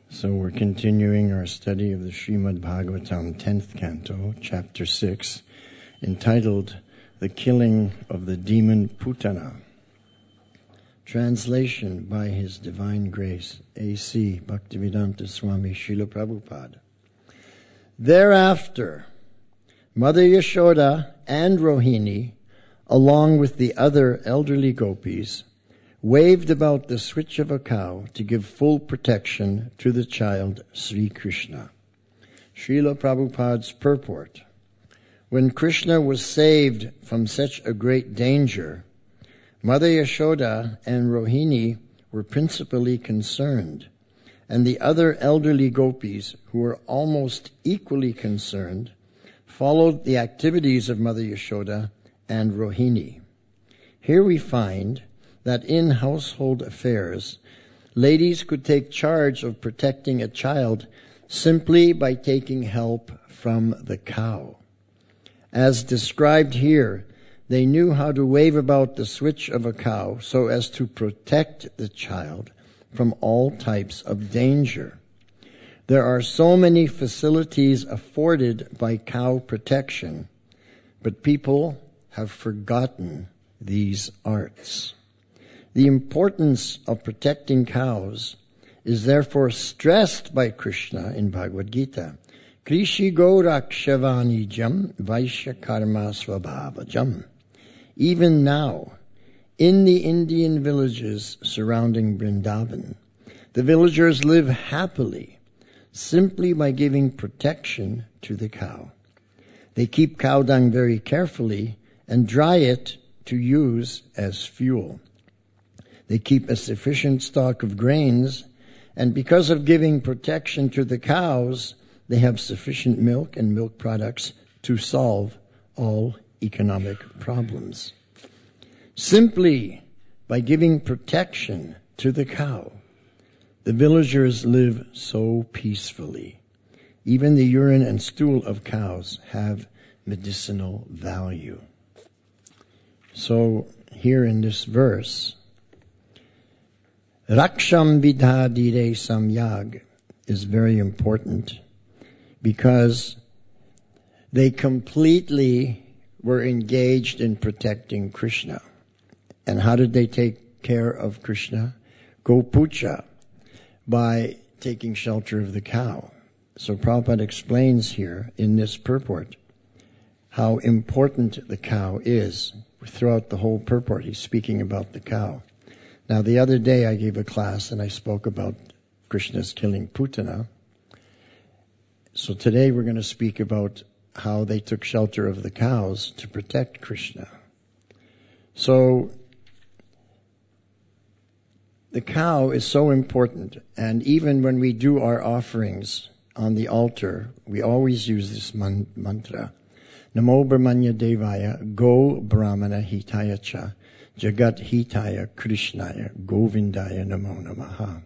So we're continuing our study of the Srimad Bhagavatam 10th canto, chapter 6, entitled The Killing of the Demon Putana. Translation by His Divine Grace, A.C. Bhaktivedanta Swami Srila Prabhupada. Thereafter, Mother Yashoda and Rohini, along with the other elderly gopis, waved about the switch of a cow to give full protection to the child Sri Krishna. Srila Prabhupada's purport. When Krishna was saved from such a great danger, Mother Yashoda and Rohini were principally concerned, and the other elderly gopis, who were almost equally concerned, followed the activities of Mother Yashoda and Rohini. Here we find that in household affairs, ladies could take charge of protecting a child simply by taking help from the cow. As described here, they knew how to wave about the switch of a cow so as to protect the child from all types of danger. There are so many facilities afforded by cow protection, but people have forgotten these arts. The importance of protecting cows is therefore stressed by Krishna in Bhagavad Gita. Krishi Gorakshavanijam Vaishya Karma Svabhavajam. Even now, in the Indian villages surrounding Vrindavan, the villagers live happily simply by giving protection to the cow. They keep cow dung very carefully and dry it to use as fuel. They keep a sufficient stock of grains, and because of giving protection to the cows, they have sufficient milk and milk products to solve all economic problems. Simply by giving protection to the cow, the villagers live so peacefully. Even the urine and stool of cows have medicinal value. So here in this verse, Raksham Vidhadire Samyag is very important because they completely were engaged in protecting Krishna. And how did they take care of Krishna? Gopuja, by taking shelter of the cow. So Prabhupada explains here in this purport how important the cow is. Throughout the whole purport, he's speaking about the cow. Now, the other day I gave a class and I spoke about Krishna's killing Putana. So today we're going to speak about how they took shelter of the cows to protect Krishna. So the cow is so important, and even when we do our offerings on the altar, we always use this mantra. Namo Brahmanya Devaya Go Brahmana Hitaya Cha Jagat Hitaya Krishnaya Govindaya Namo Namaha.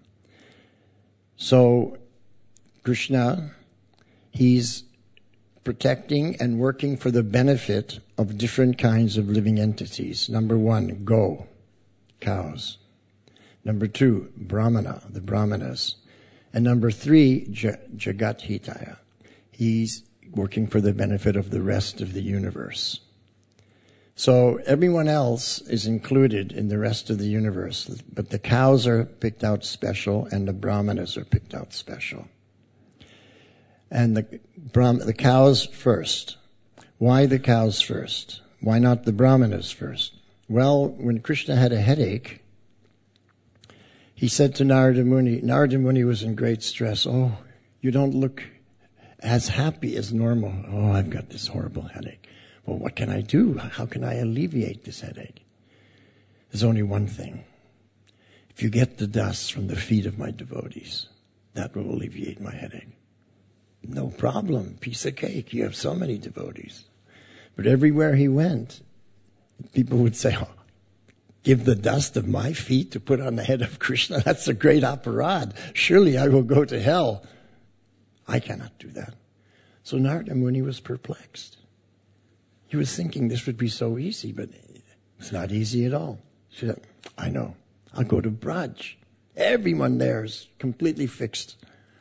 So Krishna, he's protecting and working for the benefit of different kinds of living entities. Number one, go, cows. Number two, Brahmana, the Brahmanas. And number three, Jagat Hitaya. He's working for the benefit of the rest of the universe. So everyone else is included in the rest of the universe, but the cows are picked out special and the Brahmanas are picked out special. And the cows first. Why the cows first? Why not the Brahmanas first? Well, when Krishna had a headache, he said to Narada Muni was in great stress. Oh, you don't look as happy as normal. Oh, I've got this horrible headache. Well, what can I do? How can I alleviate this headache? There's only one thing. If you get the dust from the feet of my devotees, that will alleviate my headache. No problem. Piece of cake. You have so many devotees. But everywhere he went, people would say, oh, give the dust of my feet to put on the head of Krishna? That's a great aparad. Surely I will go to hell. I cannot do that. So Narada Muni was perplexed. He was thinking this would be so easy, but it's not easy at all. She said, I know. I'll go to Braj. Everyone there is completely fixed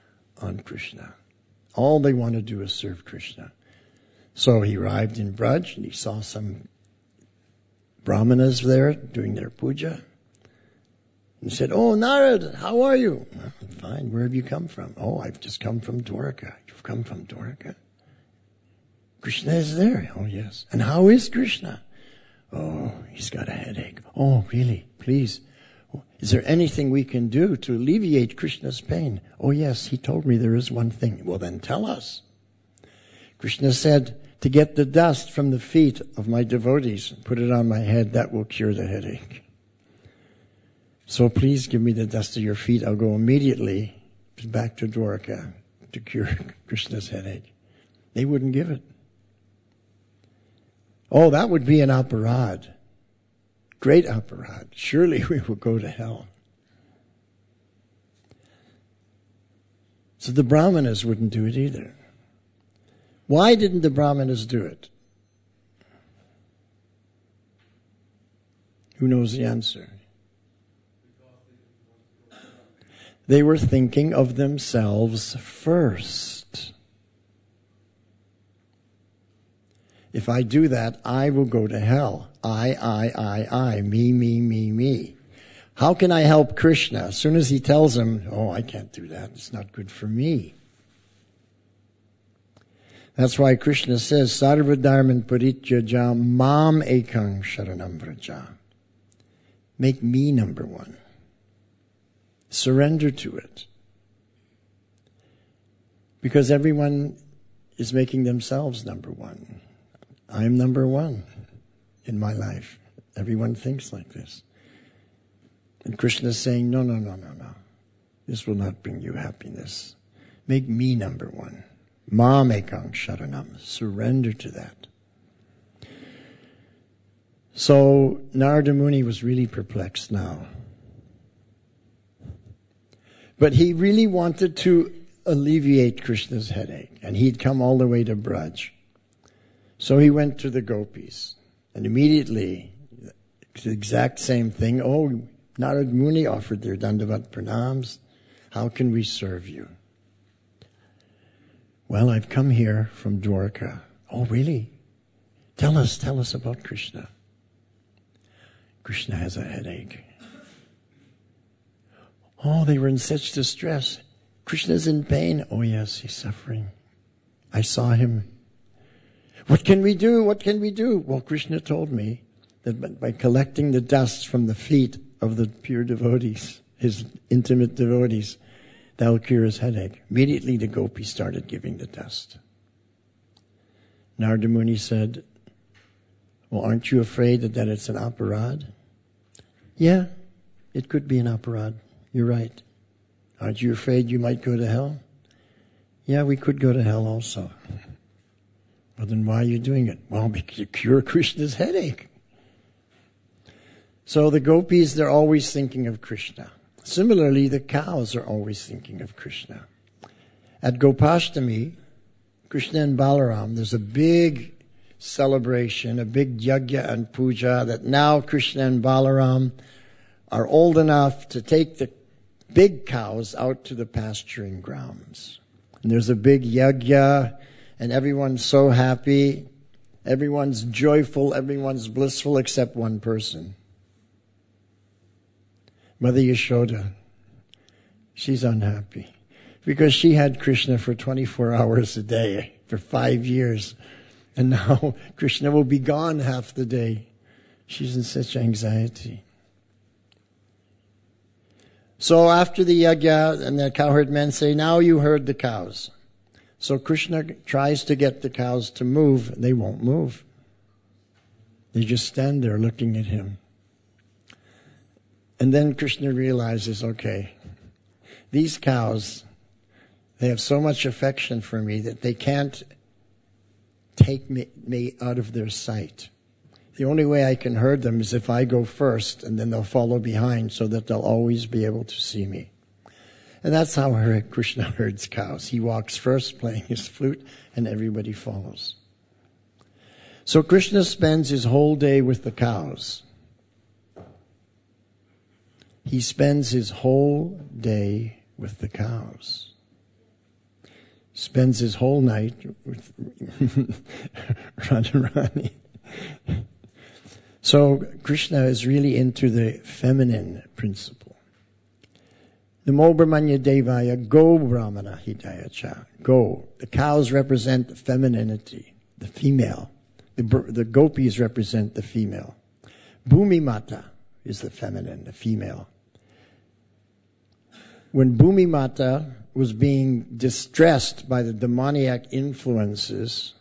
on Krishna. All they want to do is serve Krishna. So he arrived in Braj and he saw some brahmanas there doing their puja. And he said, "Oh, Narad, how are you?" "I'm fine. Where have you come from?" "Oh, I've just come from Dwarka." "You've come from Dwarka? Krishna is there." "Oh, yes." "And how is Krishna?" "Oh, he's got a headache." "Oh, really? Please. Is there anything we can do to alleviate Krishna's pain?" "Oh, yes, he told me there is one thing." "Well, then tell us." Krishna said, "To get the dust from the feet of my devotees and put it on my head, that will cure the headache. So please give me the dust of your feet. I'll go immediately back to Dwarka to cure Krishna's headache." They wouldn't give it. "Oh, that would be an aparad. Great aparad. Surely we will go to hell." So the brahmanas wouldn't do it either. Why didn't the brahmanas do it? Who knows the answer? They were thinking of themselves first. If I do that, I will go to hell. I, me. How can I help Krishna? As soon as he tells him, "Oh, I can't do that. It's not good for me." That's why Krishna says, "Sarva dharman parityaja mam ekang sharanam vraja." Make me number one. Surrender to it. Because everyone is making themselves number one. I'm number one in my life. Everyone thinks like this. And Krishna is saying, no. This will not bring you happiness. Make me number one. Mam ekang sharanam. Surrender to that. So Narada Muni was really perplexed now. But he really wanted to alleviate Krishna's headache. And he'd come all the way to Braj. So he went to the gopis. And immediately, the exact same thing. "Oh, Narada Muni offered their dandavat pranams. How can we serve you?" "Well, I've come here from Dwarka." "Oh, really? Tell us about Krishna." "Krishna has a headache." "Oh, they were in such distress. Krishna's in pain." "Oh, yes, he's suffering. I saw him." What can we do? Well, Krishna told me that by collecting the dust from the feet of the pure devotees, his intimate devotees, that will cure his headache. Immediately the gopis started giving the dust. Narada Muni said, "Well, aren't you afraid that it's an aparad?" "Yeah, it could be an aparad. You're right." "Aren't you afraid you might go to hell?" "Yeah, we could go to hell also." "Well, then why are you doing it?" "Well, to cure Krishna's headache." So the gopis, they're always thinking of Krishna. Similarly, the cows are always thinking of Krishna. At Gopashtami, Krishna and Balaram, there's a big celebration, a big yajna and puja, that now Krishna and Balaram are old enough to take the big cows out to the pasturing grounds. And there's a big yajna, and everyone's so happy, everyone's joyful, everyone's blissful except one person. Mother Yashoda. She's unhappy because she had Krishna for 24 hours a day for 5 years. And now Krishna will be gone half the day. She's in such anxiety. So after the yajna, and the cowherd men say, "Now you herd the cows." So Krishna tries to get the cows to move. They won't move. They just stand there looking at him. And then Krishna realizes, okay, these cows, they have so much affection for me that they can't take me out of their sight. The only way I can herd them is if I go first, and then they'll follow behind so that they'll always be able to see me. And that's how Krishna herds cows. He walks first playing his flute, and everybody follows. So Krishna spends his whole day with the cows. He spends his whole day with the cows. spends his whole night with Radharani. So Krishna is really into the feminine principle. Namo Brahmanya Devaya Go Brahmana Hidayacha. Go. The cows represent femininity, the female. The gopis represent the female. Bhumi Mata is the feminine, the female. When Bhumi Mata was being distressed by the demoniac influences,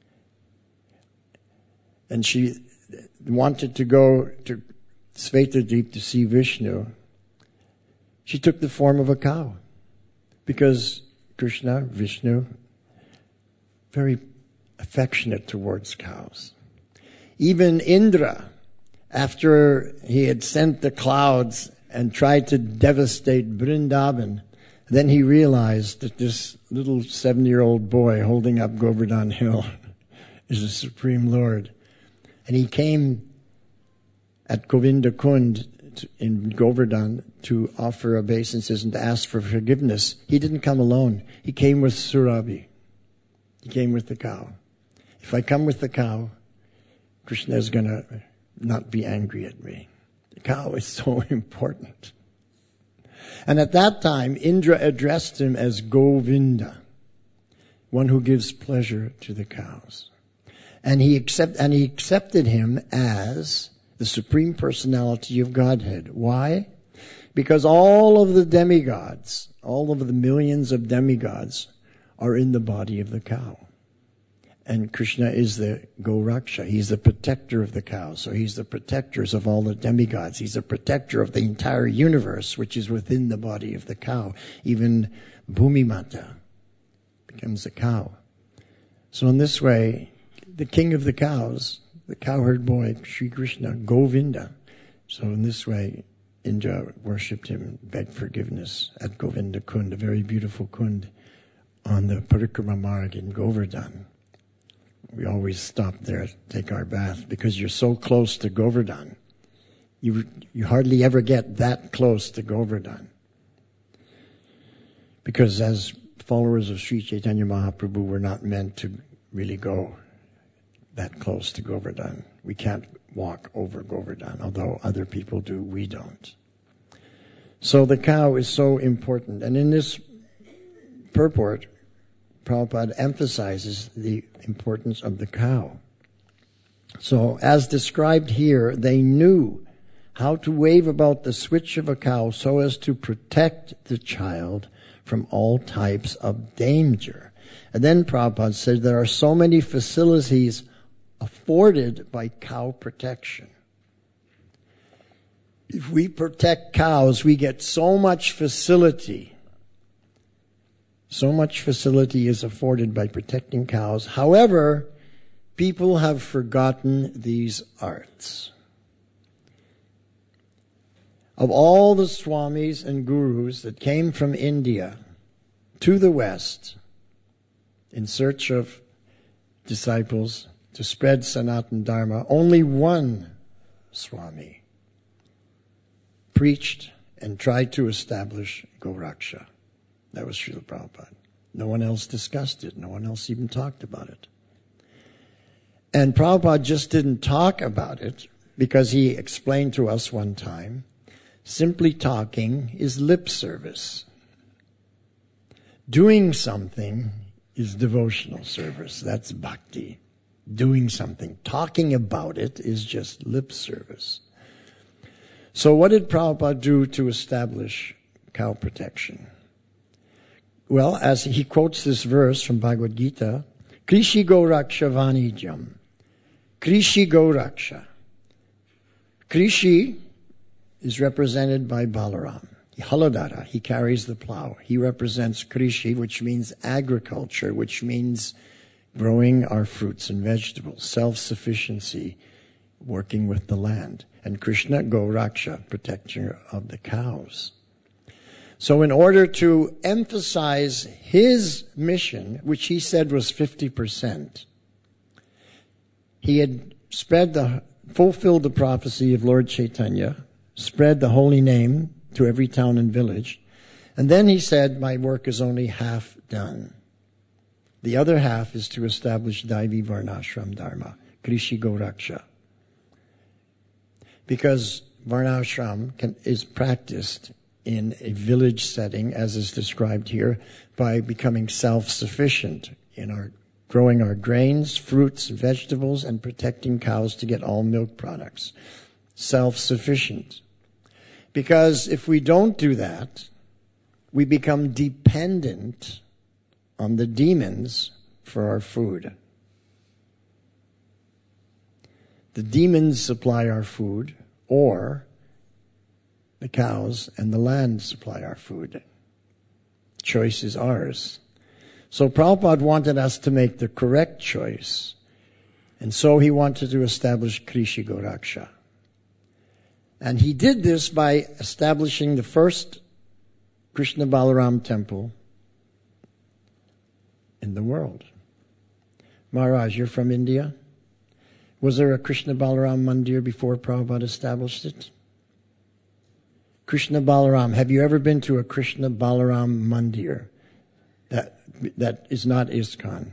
and she wanted to go to Svetadvip to see Vishnu, she took the form of a cow. Because Krishna, Vishnu, very affectionate towards cows. Even Indra, after he had sent the clouds and tried to devastate Vrindavan, then he realized that this little 7-year-old boy holding up Govardhan Hill is the Supreme Lord. And he came at Govinda Kund in Govardhan to offer obeisances and to ask for forgiveness. He didn't come alone. He came with Surabhi. He came with the cow. If I come with the cow, Krishna is going to not be angry at me. The cow is so important. And at that time, Indra addressed him as Govinda, one who gives pleasure to the cows. And he accepted him as the Supreme Personality of Godhead. Why? Because all of the demigods, all of the millions of demigods, are in the body of the cow. And Krishna is the Goraksha. He's the protector of the cow. So he's the protector of all the demigods. He's the protector of the entire universe, which is within the body of the cow. Even Bhumi Mata becomes a cow. So in this way, the king of the cows, the cowherd boy, Sri Krishna, Govinda. So in this way, Indra worshipped him, begged forgiveness at Govinda Kund, a very beautiful kund on the Parikrama Marg in Govardhan. We always stop there to take our bath because you're so close to Govardhan. You hardly ever get that close to Govardhan. Because as followers of Sri Chaitanya Mahaprabhu, we're not meant to really go that close to Govardhan. We can't walk over Govardhan, although other people do, we don't. So the cow is so important. And in this purport, Prabhupada emphasizes the importance of the cow. So, as described here, they knew how to wave about the switch of a cow so as to protect the child from all types of danger. And then Prabhupada said there are so many facilities afforded by cow protection. If we protect cows, we get so much facility. So much facility is afforded by protecting cows. However, people have forgotten these arts. Of all the swamis and gurus that came from India to the West in search of disciples to spread Sanatana Dharma, only one swami preached and tried to establish Goraksha. That was Srila Prabhupada. No one else discussed it. No one else even talked about it. And Prabhupada just didn't talk about it because he explained to us one time, simply talking is lip service. Doing something is devotional service. That's bhakti. Doing something. Talking about it is just lip service. So what did Prabhupada do to establish cow protection? Well, as he quotes this verse from Bhagavad Gita, Krishi Goraksha Vanijam. Krishi Goraksha. Krishi is represented by Balaram. Haladara, he carries the plow. He represents Krishi, which means agriculture, which means growing our fruits and vegetables, self-sufficiency, working with the land. And Krishna, Goraksha, protector of the cows. So in order to emphasize his mission, which he said was 50%, he had fulfilled the prophecy of Lord Chaitanya, spread the holy name to every town and village, and then he said, my work is only half done. The other half is to establish Daivi Varnashram Dharma, Krishi Goraksha. Because Varnashram is practiced in a village setting, as is described here, by becoming self-sufficient in growing our grains, fruits, vegetables, and protecting cows to get all milk products. Self-sufficient. Because if we don't do that, we become dependent on the demons for our food. The demons supply our food, or the cows and the land supply our food. Choice is ours. So Prabhupada wanted us to make the correct choice, and so he wanted to establish Krishi Goraksha. And he did this by establishing the first Krishna Balaram temple in the world. Maharaj, you're from India? Was there a Krishna Balaram Mandir before Prabhupada established it? Krishna Balaram. Have you ever been to a Krishna Balaram Mandir that is not ISKCON?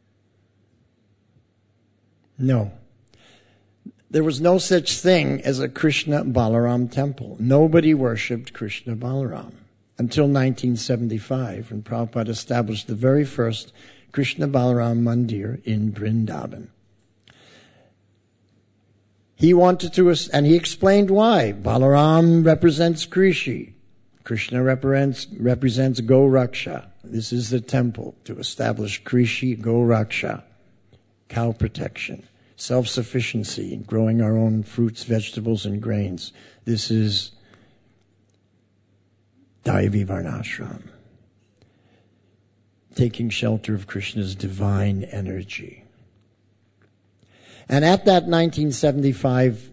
No. There was no such thing as a Krishna Balaram temple. Nobody worshipped Krishna Balaram until 1975, when Prabhupada established the very first Krishna Balaram Mandir in Vrindavan. He wanted to, and he explained why. Balaram represents Krishi. Krishna represents Goraksha. This is the temple to establish Krishi Goraksha, cow protection, self-sufficiency, growing our own fruits, vegetables, and grains. This is Daivi Varnashram, taking shelter of Krishna's divine energy. And at that 1975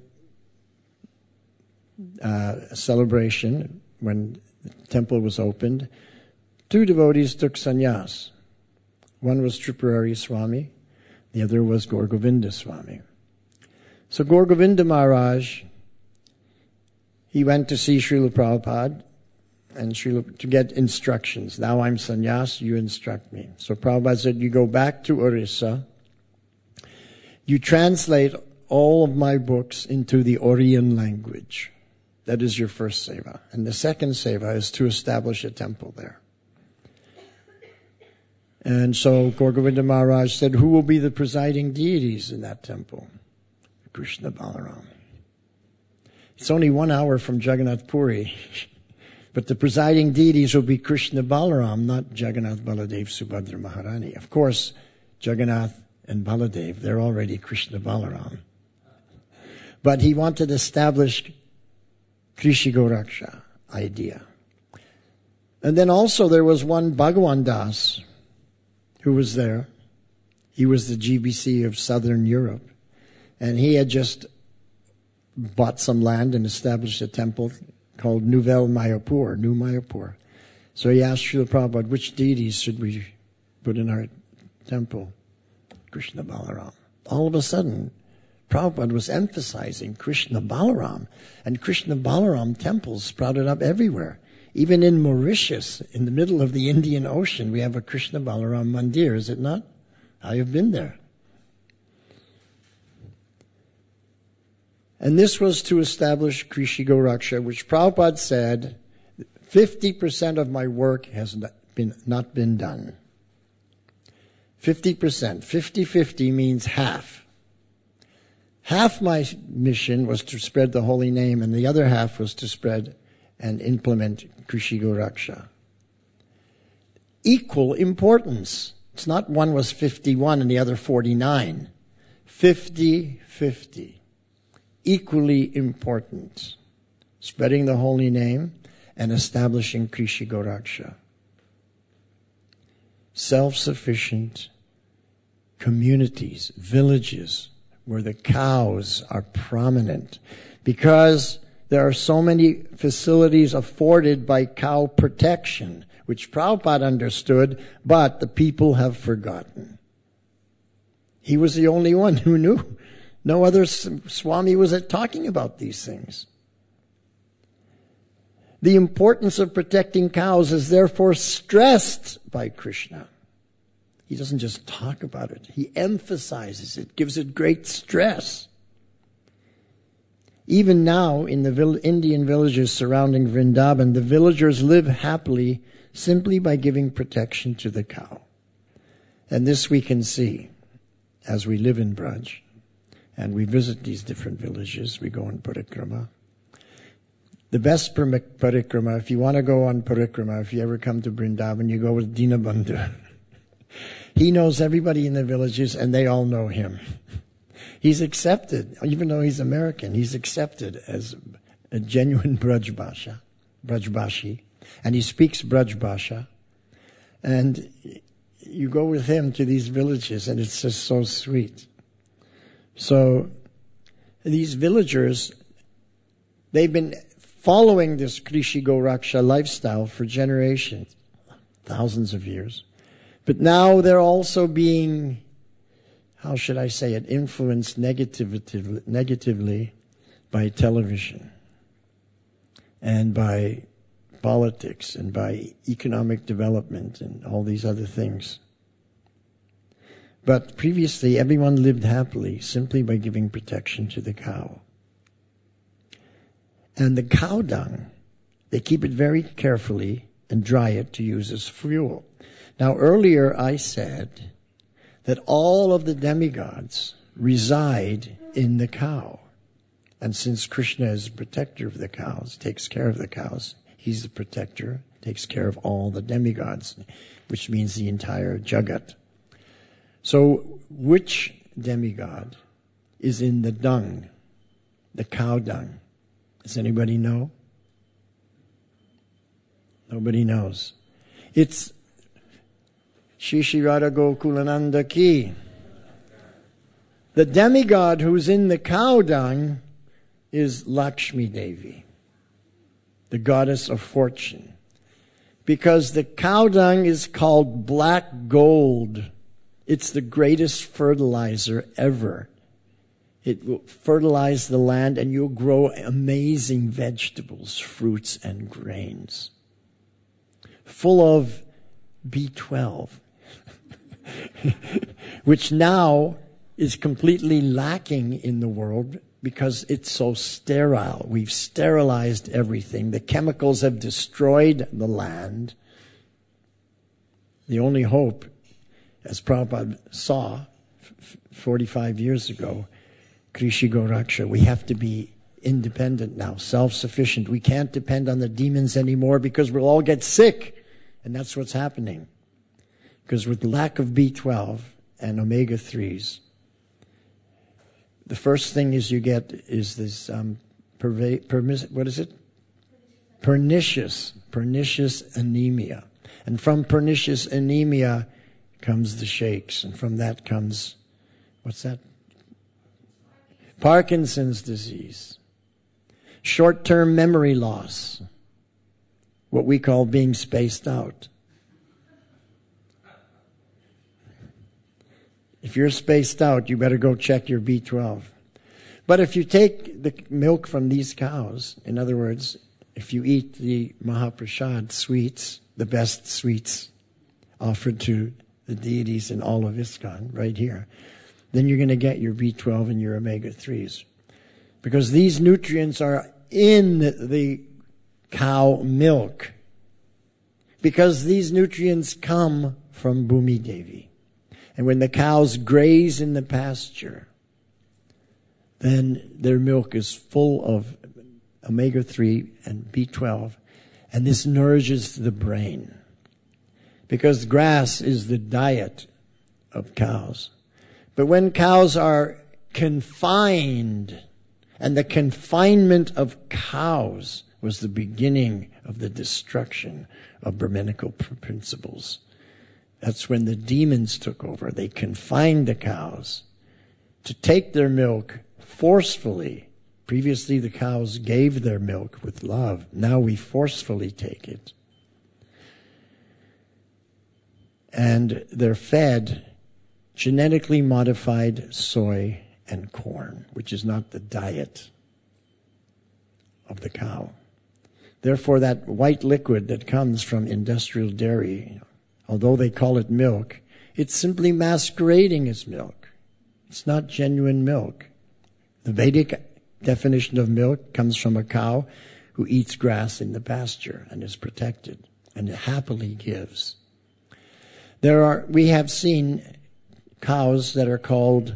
celebration, when the temple was opened, two devotees took sannyas. One was Tripurari Swami, the other was Gaur Govinda Swami. So Gaur Govinda Maharaj, he went to see Srila Prabhupada and to get instructions. Now I'm sannyas, you instruct me. So Prabhupada said, you go back to Orissa, you translate all of my books into the Oriyan language. That is your first seva. And the second seva is to establish a temple there. And so Gaur Govinda Maharaj said, who will be the presiding deities in that temple? Krishna Balaram. It's only 1 hour from Jagannath Puri. But the presiding deities will be Krishna Balaram, not Jagannath Baladev Subhadra Maharani. Of course, Jagannath and Baladev, they're already Krishna Balaram. But he wanted to establish Krishi Goraksha idea. And then also there was one Bhagavan Das who was there. He was the GBC of Southern Europe. And he had just bought some land and established a temple called Nouvelle Mayapur, New Mayapur. So he asked Srila Prabhupada, which deities should we put in our temple? Krishna Balaram. All of a sudden, Prabhupada was emphasizing Krishna Balaram, and Krishna Balaram temples sprouted up everywhere. Even in Mauritius, in the middle of the Indian Ocean, we have a Krishna Balaram Mandir, is it not? I have been there. And this was to establish Krishi Goraksha, which Prabhupada said, 50% of my work has not been done. 50%. 50-50 means half. Half my mission was to spread the holy name, and the other half was to spread and implement Krishi Goraksha. Equal importance. It's not one was 51 and the other 49. 50-50. Equally important. Spreading the holy name and establishing Krishi Goraksha. Self-sufficient communities, villages, where the cows are prominent, because there are so many facilities afforded by cow protection, which Prabhupada understood, but the people have forgotten. He was the only one who knew. No other Swami was talking about these things. The importance of protecting cows is therefore stressed by Krishna. He doesn't just talk about it. He emphasizes it, gives it great stress. Even now, in the Indian villages surrounding Vrindavan, the villagers live happily simply by giving protection to the cow. And this we can see as we live in Braj and we visit these different villages. We go on parikrama. The best parikrama, if you want to go on parikrama, if you ever come to Vrindavan, you go with Dinabandhu. He knows everybody in the villages and they all know him. He's accepted, even though he's American, he's accepted as a genuine Brajbashi, and he speaks Brajbasha. And you go with him to these villages, and it's just so sweet. So these villagers, they've been following this Krishi Goraksha lifestyle for generations, thousands of years. But now they're also being, how should I say it, influenced negatively by television and by politics and by economic development and all these other things. But previously, everyone lived happily simply by giving protection to the cow. And the cow dung, they keep it very carefully and dry it to use as fuel. Now, earlier I said that all of the demigods reside in the cow. And since Krishna is protector of the cows, takes care of the cows, he's the protector, takes care of all the demigods, which means the entire Jagat. So which demigod is in the dung, the cow dung? Does anybody know? Nobody knows. It's Shri Shri Radha Gokulananda Ki. The demigod who's in the cow dung is Lakshmi Devi, the goddess of fortune. Because the cow dung is called black gold. It's the greatest fertilizer ever. It will fertilize the land and you'll grow amazing vegetables, fruits, and grains. Full of B12, which now is completely lacking in the world because it's so sterile. We've sterilized everything. The chemicals have destroyed the land. The only hope, as Prabhupada saw 45 years ago, Krishi Goraksha, we have to be independent now, self-sufficient. We can't depend on the demons anymore because we'll all get sick. And that's what's happening. Because with lack of B12 and omega-3s, the first thing is you get is this what is it? Pernicious anemia. And from pernicious anemia comes the shakes. And from that comes, what's that? Parkinson's disease. Short-term memory loss. What we call being spaced out. If you're spaced out, you better go check your B12. But if you take the milk from these cows, in other words, if you eat the Mahaprasad sweets, the best sweets offered to the deities in all of ISKCON, right here, then you're going to get your B12 and your omega-3s. Because these nutrients are in the cow milk. Because these nutrients come from Bhumi Devi. And when the cows graze in the pasture, then their milk is full of omega-3 and B12. And this nourishes the brain. Because grass is the diet of cows. But when cows are confined, and the confinement of cows was the beginning of the destruction of Brahminical principles. That's when the demons took over. They confined the cows to take their milk forcefully. Previously, the cows gave their milk with love. Now we forcefully take it. And they're fed genetically modified soy and corn, which is not the diet of the cow. Therefore, that white liquid that comes from industrial dairy, although they call it milk, It's simply masquerading as milk. It's not genuine milk. The Vedic definition of milk comes from a cow who eats grass in the pasture and is protected and happily gives. We have seen cows that are called,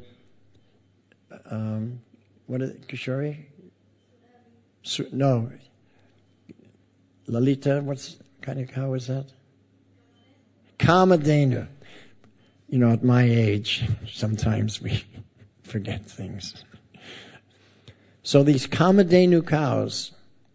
what is it, Kishori? No. Lalita, what kind of cow is that? Kamadhenu. You know, at my age, sometimes we forget things. So these Kamadhenu cows,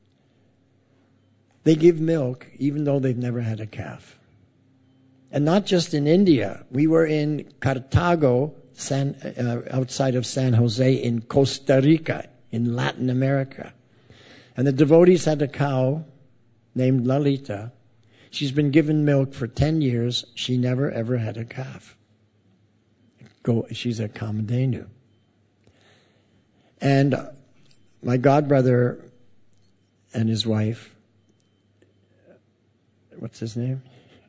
they give milk even though they've never had a calf. And not just in India. We were in Cartago, outside of San Jose, in Costa Rica, in Latin America. And the devotees had a cow named Lalita. She's been given milk for 10 years. She never, ever had a calf. She's a Kamadhenu. And my godbrother and his wife, what's his name?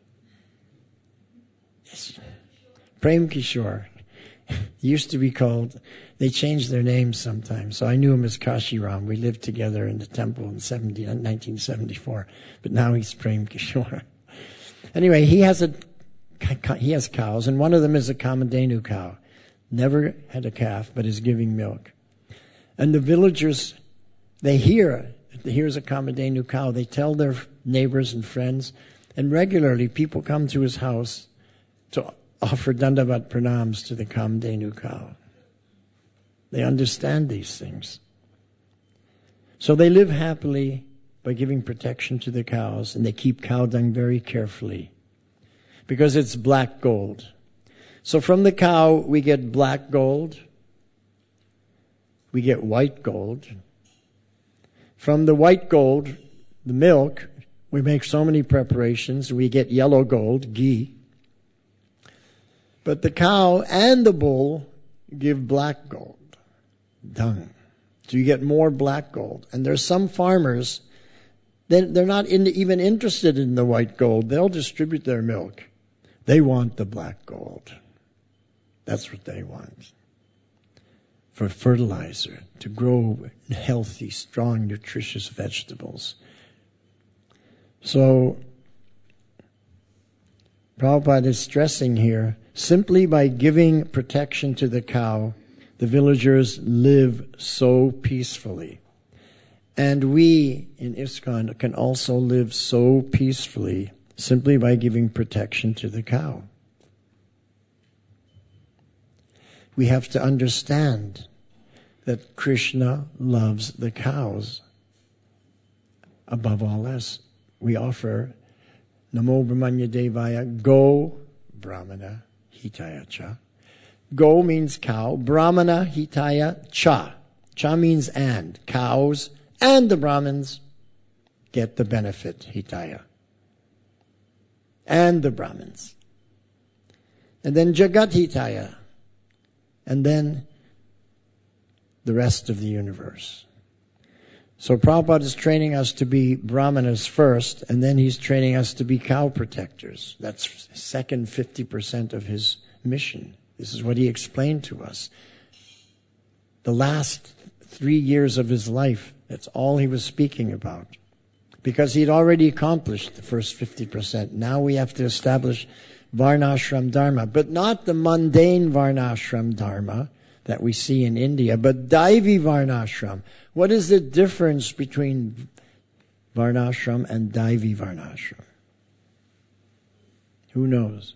Prem Kishore. He used to be called, they changed their names sometimes, so I knew him as Kashiram. We lived together in the temple in 1974, but now he's Prem Kishore. Anyway, he has cows, and one of them is a Kamadhenu cow. Never had a calf, but is giving milk. And the villagers, they hear, here's a Kamadhenu cow. They tell their neighbors and friends, and regularly people come to his house to offer Dandavat pranams to the Kamadhenu cow. They understand these things. So they live happily by giving protection to the cows, and they keep cow dung very carefully because it's black gold. So from the cow, we get black gold, we get white gold. From the white gold, the milk, we make so many preparations, we get yellow gold, ghee. But the cow and the bull give black gold, dung. So you get more black gold. And there's some farmers, they're not even interested in the white gold. They'll distribute their milk. They want the black gold. That's what they want. For fertilizer, to grow healthy, strong, nutritious vegetables. So, Prabhupada is stressing here, simply by giving protection to the cow, the villagers live so peacefully. And we in ISKCON can also live so peacefully simply by giving protection to the cow. We have to understand that Krishna loves the cows above all else. We offer Namo Brahmanya Devaya Go Brahmana Hitaya Cha. Go means cow. Brahmana Hitaya Cha. Cha means and. Cows and the Brahmins get the benefit, Hitaya. And the Brahmins. And then Jagat Hitaya. And then the rest of the universe. So Prabhupada is training us to be Brahmanas first, and then he's training us to be cow protectors. That's second 50% of his mission. This is what he explained to us. The last 3 years of his life, that's all he was speaking about. Because he'd already accomplished the first 50%. Now we have to establish Varnashram Dharma, but not the mundane Varnashram Dharma that we see in India, but Daivi Varnashram. What is the difference between Varnashram and Daivi Varnashram? Who knows?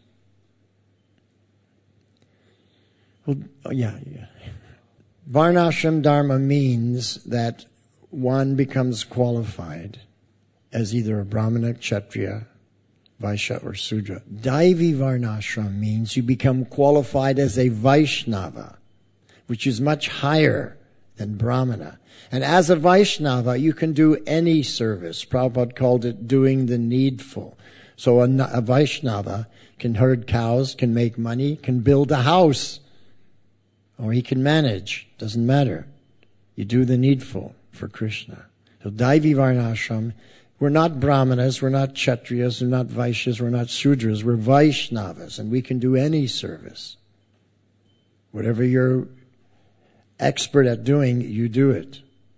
Well, yeah. Varnashram Dharma means that one becomes qualified as either a Brahmana, Kshatriya, Vaishya, or Sudra. Daivi Varnashram means you become qualified as a Vaishnava, which is much higher than Brahmana. And as a Vaishnava, you can do any service. Prabhupada called it doing the needful. So a Vaishnava can herd cows, can make money, can build a house, or he can manage. Doesn't matter. You do the needful for Krishna. So Daivi Varnashram We're not Brahmanas, we're not Kshatriyas, we're not Vaishyas, we're not Sudras, we're Vaishnavas, and we can do any service. Whatever you're expert at doing, you do it.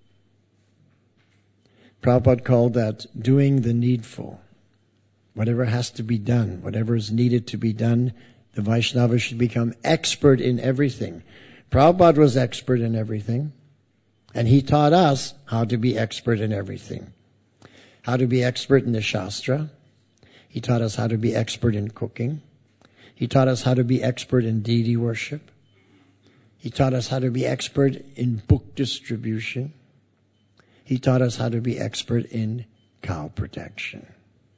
Prabhupada called that doing the needful. Whatever has to be done, whatever is needed to be done, the Vaishnava should become expert in everything. Prabhupada was expert in everything, and he taught us how to be expert in everything. How to be expert in the Shastra. He taught us how to be expert in cooking. He taught us how to be expert in deity worship. He taught us how to be expert in book distribution. He taught us how to be expert in cow protection.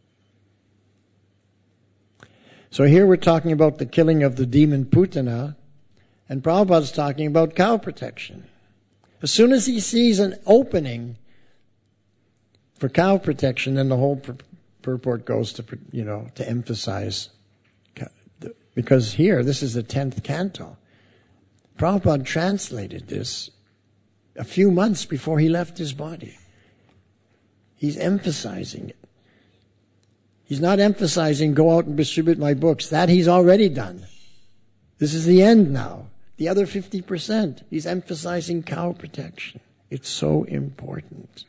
So here we're talking about the killing of the demon Putana, and Prabhupada's talking about cow protection. As soon as he sees an opening for cow protection, then the whole purport goes to emphasize, because here, this is the 10th canto. Prabhupada translated this a few months before he left his body. He's emphasizing it. He's not emphasizing go out and distribute my books. That he's already done. This is the end now. The other 50%, he's emphasizing cow protection. It's so important.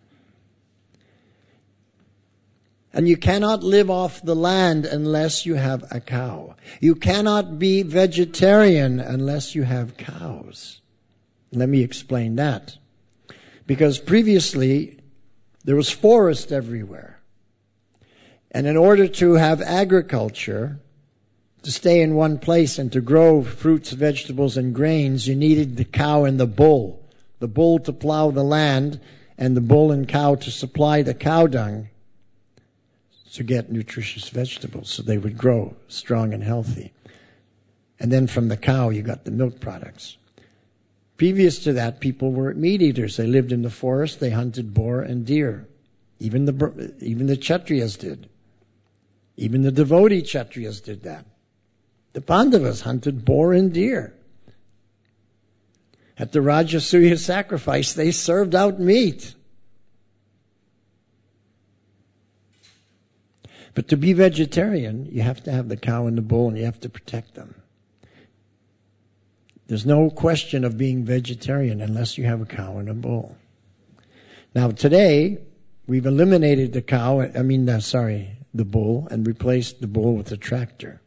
And you cannot live off the land unless you have a cow. You cannot be vegetarian unless you have cows. Let me explain that. Because previously, there was forest everywhere. And in order to have agriculture, to stay in one place and to grow fruits, vegetables, and grains, you needed the cow and the bull. The bull to plow the land, and the bull and cow to supply the cow dung to get nutritious vegetables so they would grow strong and healthy. And then from the cow, you got the milk products. Previous to that, people were meat eaters. They lived in the forest. They hunted boar and deer. Even the Kshatriyas did. Even the devotee Kshatriyas did that. The Pandavas hunted boar and deer. At the Rajasuya sacrifice, they served out meat. But to be vegetarian, you have to have the cow and the bull, and you have to protect them. There's no question of being vegetarian unless you have a cow and a bull. Now today, we've eliminated the bull, and replaced the bull with a tractor.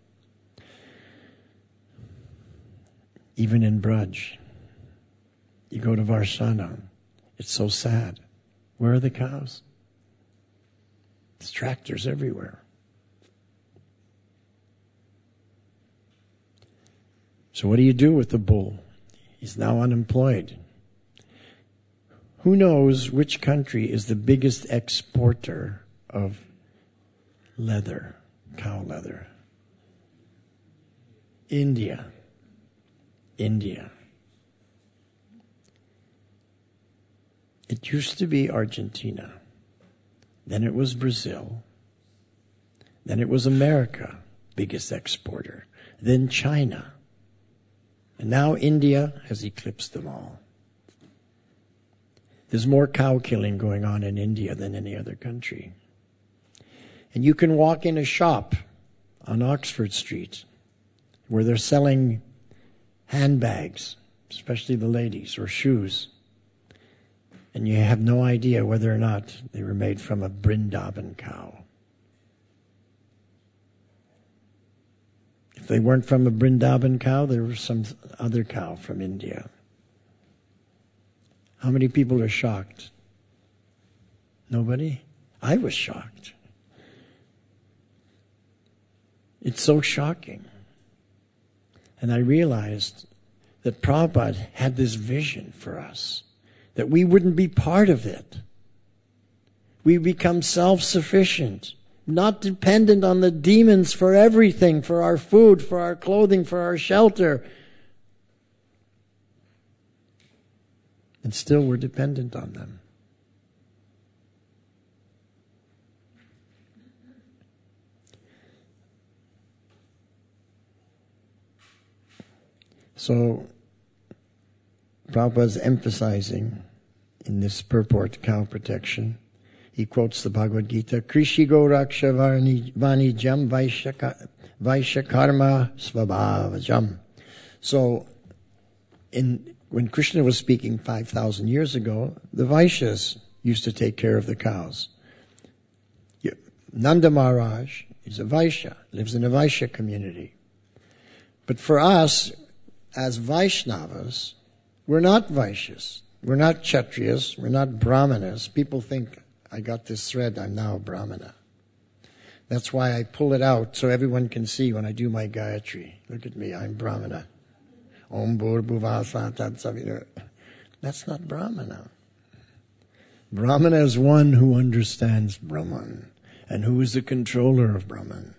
Even in Braj. You go to Varsana. It's so sad. Where are the cows? There's tractors everywhere. So what do you do with the bull? He's now unemployed. Who knows which country is the biggest exporter of leather, cow leather? India. It used to be Argentina. Then it was Brazil. Then it was America, biggest exporter. Then China. And now India has eclipsed them all. There's more cow killing going on in India than any other country. And you can walk in a shop on Oxford Street where they're selling handbags, especially the ladies, or shoes. And you have no idea whether or not they were made from a Brindaban cow. If they weren't from a Brindaban cow, there was some other cow from India. How many people are shocked? Nobody? I was shocked. It's so shocking. And I realized that Prabhupada had this vision for us, that we wouldn't be part of it. We become self-sufficient, not dependent on the demons for everything, for our food, for our clothing, for our shelter. And still we're dependent on them. So, Prabhupada's emphasizing in this purport, cow protection. he quotes the Bhagavad Gita, Krishigo Raksha Vanijam Vaishya Karma Svabhavajam. So, when Krishna was speaking 5,000 years ago, the Vaishyas used to take care of the cows. Nanda Maharaj is a Vaishya, lives in a Vaishya community. But for us, as Vaishnavas, we're not Vaishyas. We're not Kshatriyas. We're not Brahmanas. People think, I got this thread, I'm now a Brahmana. That's why I pull it out so everyone can see when I do my Gayatri. Look at me, I'm Brahmana. Om Bhur Bhuvasa Tat Savita. That's not Brahmana. Brahmana is one who understands Brahman and who is the controller of Brahman.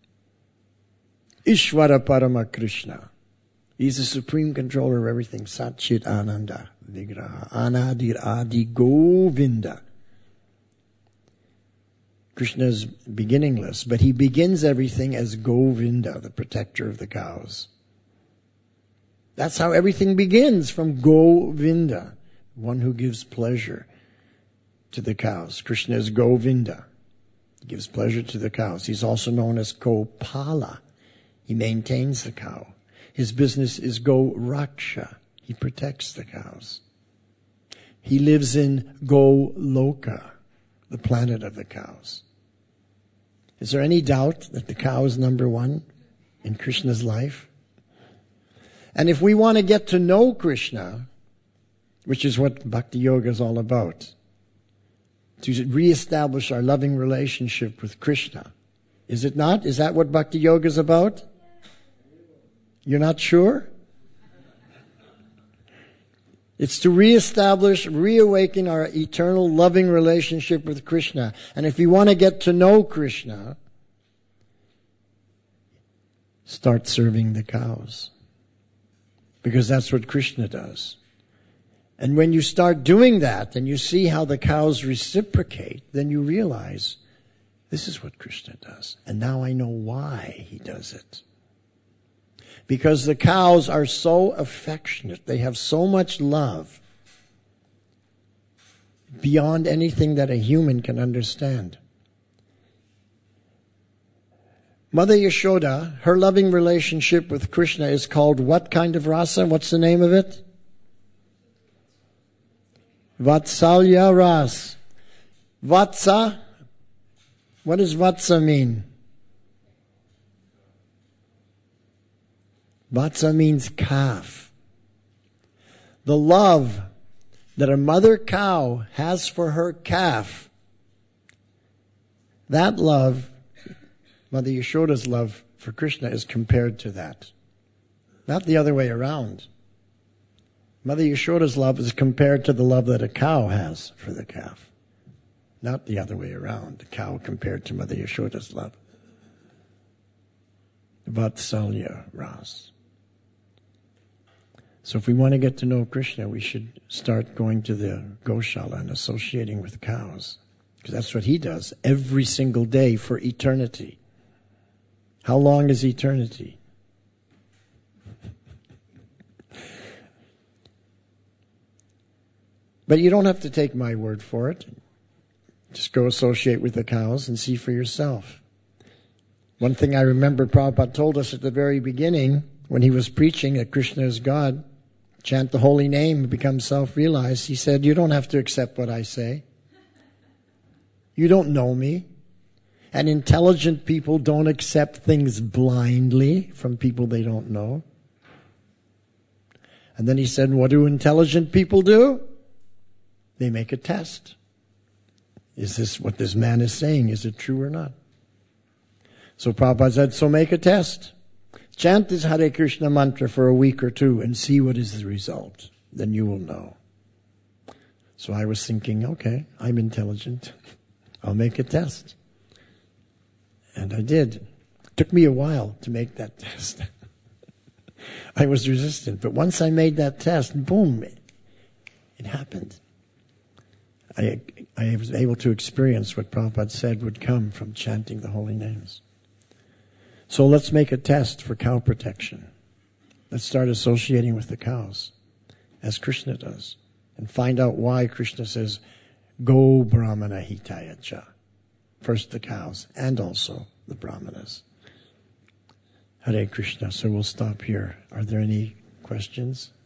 Ishvara Parama Krishna. He's the supreme controller of everything. Sat Chit Ananda Vigraha. Anadir Adi Govinda. Krishna is beginningless, but he begins everything as Govinda, the protector of the cows. That's how everything begins, from Govinda, one who gives pleasure to the cows. Krishna is Govinda. He gives pleasure to the cows. He's also known as Gopala. He maintains the cow. His business is Goraksha. He protects the cows. He lives in Goloka, the planet of the cows. Is there any doubt that the cow is number one in Krishna's life? And if we want to get to know Krishna, which is what Bhakti Yoga is all about, to reestablish our loving relationship with Krishna, is it not? Is that what Bhakti Yoga is about? You're not sure? It's to reestablish, reawaken our eternal loving relationship with Krishna. And if you want to get to know Krishna, start serving the cows. Because that's what Krishna does. And when you start doing that and you see how the cows reciprocate, then you realize this is what Krishna does. And now I know why he does it. Because the cows are so affectionate. They have so much love beyond anything that a human can understand. Mother Yashoda, her loving relationship with Krishna is called what kind of rasa? What's the name of it? Vatsalya ras. Vatsa. What does Vatsa mean? Vatsa means calf. The love that a mother cow has for her calf, that love, Mother Yashoda's love for Krishna, is compared to that. Not the other way around. Mother Yashoda's love is compared to the love that a cow has for the calf. Not the other way around. The cow compared to Mother Yashoda's love. Vatsalya ras. So if we want to get to know Krishna, we should start going to the Goshala and associating with cows. Because that's what he does every single day for eternity. How long is eternity? But you don't have to take my word for it. Just go associate with the cows and see for yourself. One thing I remember Prabhupada told us at the very beginning, when he was preaching that Krishna is God, chant the holy name and become self-realized, he said, you don't have to accept what I say. You don't know me. And intelligent people don't accept things blindly from people they don't know. And then he said, what do intelligent people do? They make a test. Is this what this man is saying? Is it true or not? So Prabhupada said, so make a test. Chant this Hare Krishna mantra for a week or two and see what is the result. Then you will know. So I was thinking, okay, I'm intelligent. I'll make a test. And I did. It took me a while to make that test. I was resistant. But once I made that test, boom, it happened. I was able to experience what Prabhupada said would come from chanting the holy names. So let's make a test for cow protection. Let's start associating with the cows, as Krishna does, and find out why Krishna says, Go Brahmana Hitayacha. First the cows and also the Brahmanas. Hare Krishna. So we'll stop here. Are there any questions?